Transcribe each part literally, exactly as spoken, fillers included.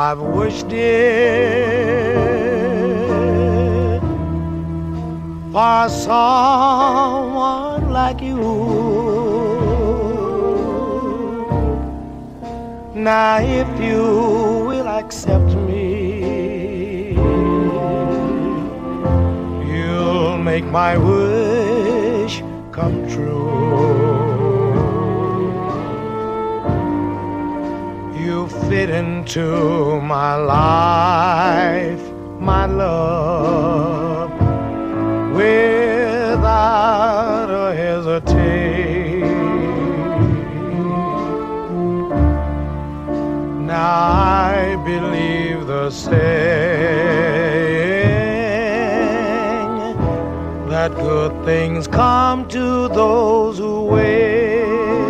I've wished it for someone like you. Now if you will accept me, you'll make my wish come true. You fit into my life, my love, without a hesitation. Now I believe the saying that good things come to those who wait.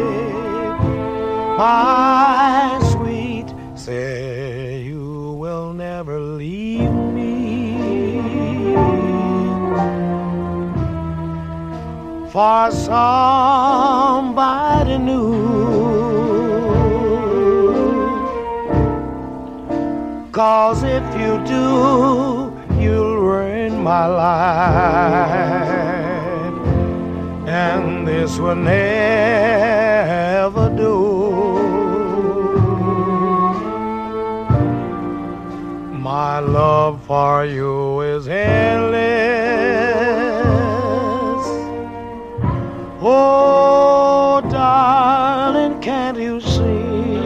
My sweet, say you will never leave me for somebody new. 'Cause if you do, you'll ruin my life, and this will never do. My love for you is endless. Oh, darling, can't you see?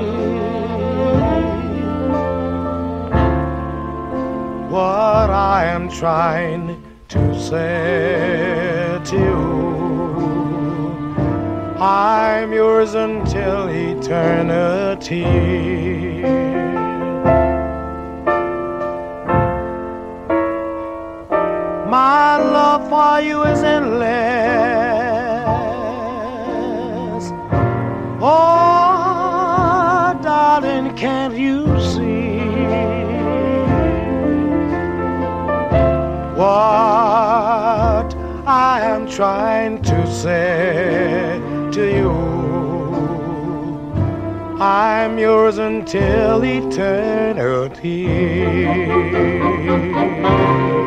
What I am trying to say to you, I'm yours until eternity. My love for you is endless. Oh, darling, can't you see? What I am trying to say to you, I'm yours until eternity.